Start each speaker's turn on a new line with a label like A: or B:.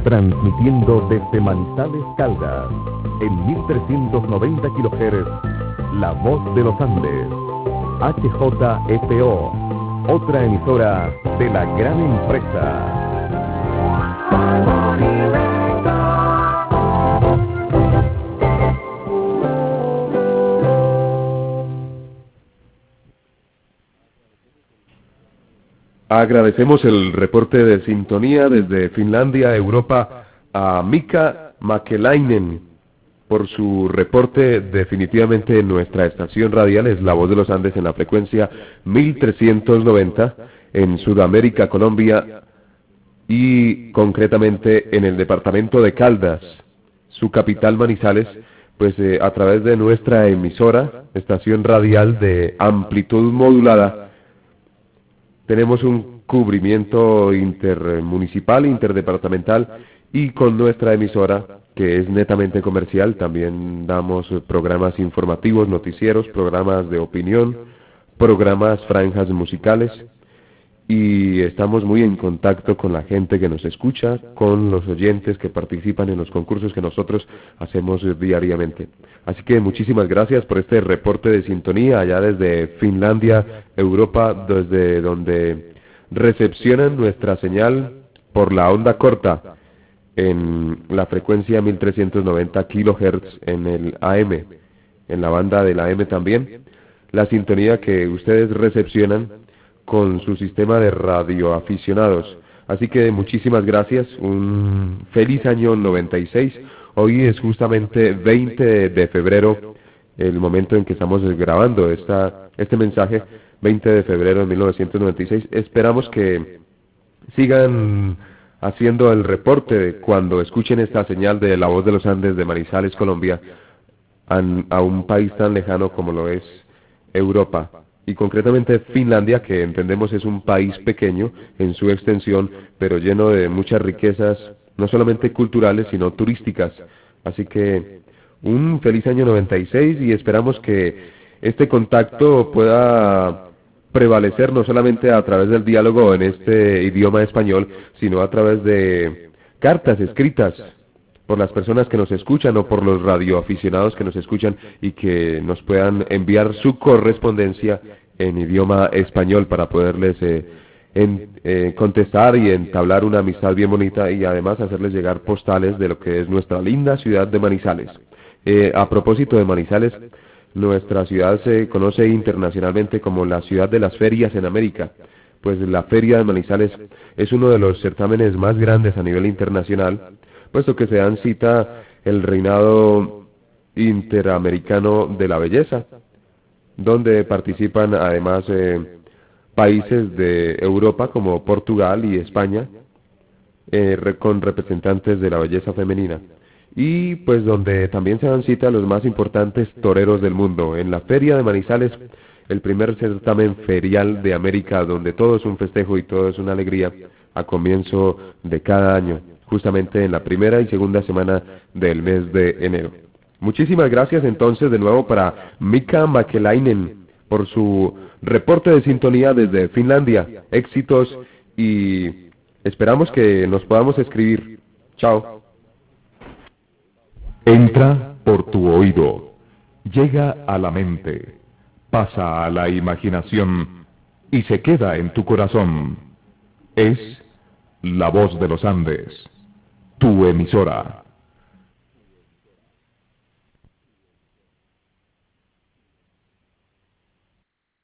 A: transmitiendo desde Manizales, Caldas, en 1390 kHz, La Voz de los Andes, HJFO, otra emisora de la gran empresa.
B: Agradecemos el reporte de sintonía desde Finlandia, Europa, a Mika Mäkeläinen por su reporte. Definitivamente nuestra estación radial es La Voz de los Andes en la frecuencia 1390 en Sudamérica, Colombia y concretamente en el departamento de Caldas, su capital Manizales, pues a través de nuestra emisora, estación radial de amplitud modulada. Tenemos un cubrimiento intermunicipal, interdepartamental y con nuestra emisora, que es netamente comercial, también damos programas informativos, noticieros, programas de opinión, programas, franjas musicales y estamos muy en contacto con la gente que nos escucha, con los oyentes que participan en los concursos que nosotros hacemos diariamente. Así que muchísimas gracias por este reporte de sintonía allá desde Finlandia, Europa, desde donde recepcionan nuestra señal por la onda corta en la frecuencia 1390 kHz en el AM, en la banda del AM también, la sintonía que ustedes recepcionan con su sistema de radioaficionados. Así que muchísimas gracias, un feliz año 96. Hoy es justamente 20 de febrero, el momento en que estamos grabando este mensaje, 20 de febrero de 1996. Esperamos que sigan haciendo el reporte cuando escuchen esta señal de La Voz de los Andes de Manizales, Colombia, a un país tan lejano como lo es Europa. Y concretamente Finlandia, que entendemos es un país pequeño en su extensión, pero lleno de muchas riquezas, no solamente culturales, sino turísticas. Así que un feliz año 96 y esperamos que este contacto pueda prevalecer no solamente a través del diálogo en este idioma español, sino a través de cartas escritas por las personas que nos escuchan o por los radioaficionados que nos escuchan y que nos puedan enviar su correspondencia en idioma español para poderles contestar y entablar una amistad bien bonita y además hacerles llegar postales de lo que es nuestra linda ciudad de Manizales. A propósito de Manizales, nuestra ciudad se conoce internacionalmente como la ciudad de las ferias en América, pues la Feria de Manizales es uno de los certámenes más grandes a nivel internacional, puesto que se dan cita el Reinado Interamericano de la Belleza, donde participan además países de Europa como Portugal y España, con representantes de la belleza femenina, y pues donde también se dan cita los más importantes toreros del mundo. En la Feria de Manizales, el primer certamen ferial de América, donde todo es un festejo y todo es una alegría, a comienzo de cada año, justamente en la primera y segunda semana del mes de enero. Muchísimas gracias entonces de nuevo para Mika Mäkeläinen por su reporte de sintonía desde Finlandia. Éxitos y esperamos que nos podamos escribir. Chao.
A: Entra por tu oído, llega a la mente, pasa a la imaginación y se queda en tu corazón. Es La Voz de los Andes, tu emisora.